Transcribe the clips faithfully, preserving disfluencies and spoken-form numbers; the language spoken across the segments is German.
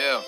Yeah.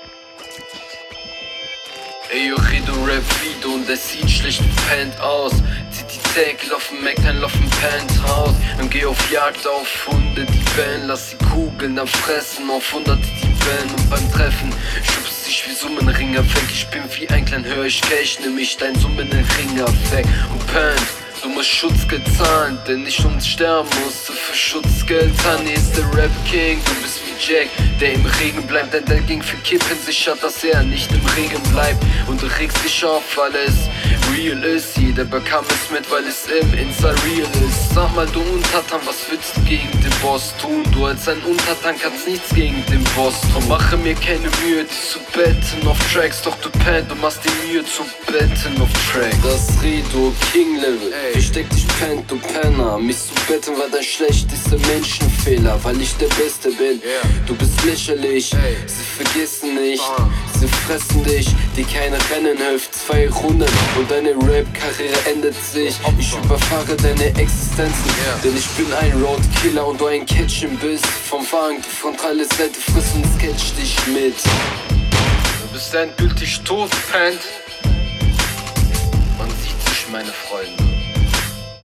Ey, yo, Redo Rap Video und der sieht schlecht gepennt aus. Zieht die Zähkel auf dem Mac, dann auf dem Penthouse. Und geh auf Jagd auf Hunde, die bellen. Lass die Kugeln dann fressen, auf Hunderte die bellen. Und beim Treffen schubst dich wie Summenringer weg. Ich bin wie ein klein Hör, ich cash, nimm ich dein Summenringer weg. Und pennt, du musst Schutzgeld zahlen, denn ich uns sterben musste für Schutzgeld. Honey ist der Rap King, du bist wie Jack, der im Regen bleibt, denn der ging für Kippen sicher, dass er nicht im Regen bleibt. Und du regst dich auf, weil es real ist. Jeder bekam es mit, weil es im Insta real ist. Sag mal, du Untertan, was willst du gegen den Boss tun? Du als ein Untertan kannst nichts gegen den Boss tun. Mache mir keine Mühe, dich zu betten auf Tracks, doch du pennt, du machst die Mühe zu betten auf Tracks. Das Redo King Level, versteck dich pennt, du Penner. Mich zu betten war dein schlechtester Menschenfehler, weil ich der Beste bin. Du bist lächerlich, sie vergessen nicht, sie fressen dich, die keine Rennen hilft. zweihundert und deine Rap-Karriere endet sich. Ich überfahre deine Existenzen, denn ich bin ein Roadkiller und du ein Catchen bist. Vom Wagen, die frontale Seite frisst und sketch dich mit. Du bist endgültig tot, pennt. Man sieht sich, meine Freunde.